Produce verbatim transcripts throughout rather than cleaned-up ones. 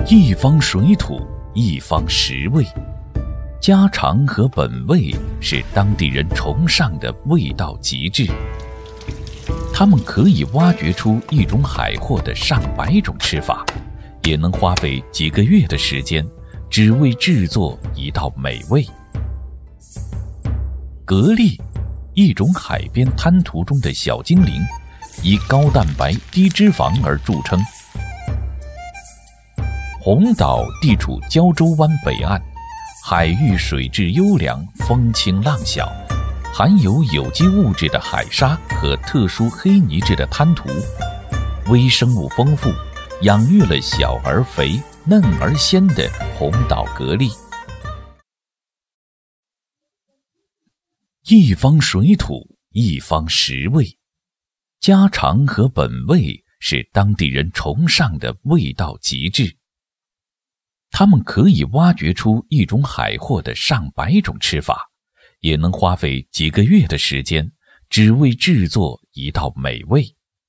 一方水土，一方食味。家常和本味是当地人崇尚的味道极致。他们可以挖掘出一种海货的上百种吃法，也能花费几个月的时间，只为制作一道美味。蛤蜊，一种海边滩涂中的小精灵，以高蛋白低脂肪而著称。红岛地处胶州湾北岸，海域水质优良，风清浪小，含有有机物质的海沙和特殊黑泥质的滩涂，微生物丰富，养育了小而肥、嫩而鲜的红岛蛤蜊。一方水土，一方食味。家常和本味是当地人崇尚的味道极致。他们可以挖掘出一种海货的上百种吃法，也能花费几个月的时间，只为制作一道美味。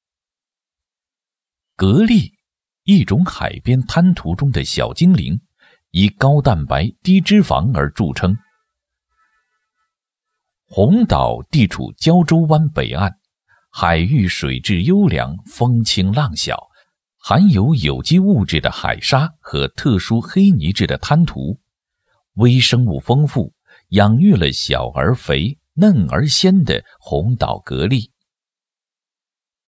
蛤蜊，一种海边滩涂中的小精灵，以高蛋白低脂肪而著称。红岛地处胶州湾北岸，海域水质优良，风清浪小，含有有机物质的海沙和特殊黑泥质的滩涂，微生物丰富，养育了小而肥、嫩而鲜的红岛蛤蜊。